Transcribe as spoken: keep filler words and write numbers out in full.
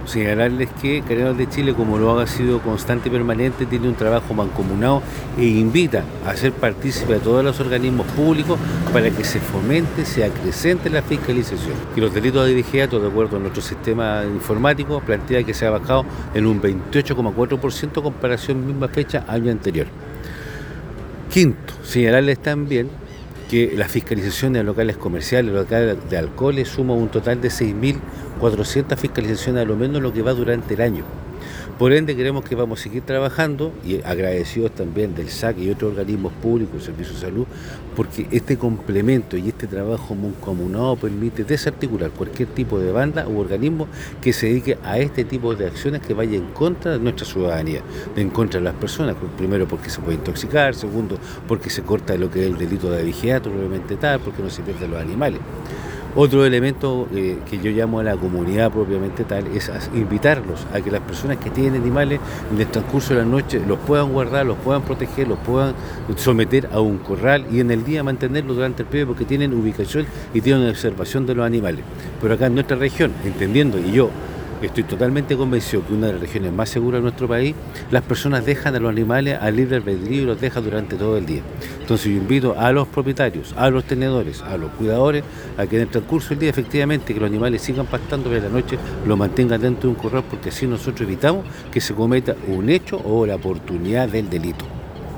señalarles que Carabineros de Chile, como lo ha sido constante y permanente, tiene un trabajo mancomunado e invita a ser partícipe a todos los organismos públicos para que se fomente, se acrecente la fiscalización. Y los delitos de vigiato, de acuerdo a nuestro sistema informático, plantea que se ha bajado en un veintiocho coma cuatro por ciento comparación misma fecha año anterior. Quinto, señalarles también que la fiscalización de locales comerciales, locales de alcoholes, suma un total de seis mil cuatrocientas fiscalizaciones a lo menos lo que va durante el año. Por ende, creemos que vamos a seguir trabajando y agradecidos también del S A C y otros organismos públicos, Servicio de Salud, porque este complemento y este trabajo mancomunado permite desarticular cualquier tipo de banda u organismo que se dedique a este tipo de acciones que vaya en contra de nuestra ciudadanía, en contra de las personas, primero porque se puede intoxicar, segundo porque se corta lo que es el delito de vigiato, probablemente tal, porque no se pierden los animales. Otro elemento eh, que yo llamo a la comunidad propiamente tal es a invitarlos a que las personas que tienen animales en el transcurso de la noche los puedan guardar, los puedan proteger, los puedan someter a un corral y en el día mantenerlos durante el periodo porque tienen ubicación y tienen una observación de los animales. Pero acá en nuestra región, entendiendo, y yo estoy totalmente convencido que una de las regiones más seguras de nuestro país, las personas dejan a los animales a libre albedrío y los dejan durante todo el día. Entonces yo invito a los propietarios, a los tenedores, a los cuidadores, a que en el transcurso del día efectivamente que los animales sigan pastando, pero en la noche lo mantengan dentro de un corral, porque así nosotros evitamos que se cometa un hecho o la oportunidad del delito.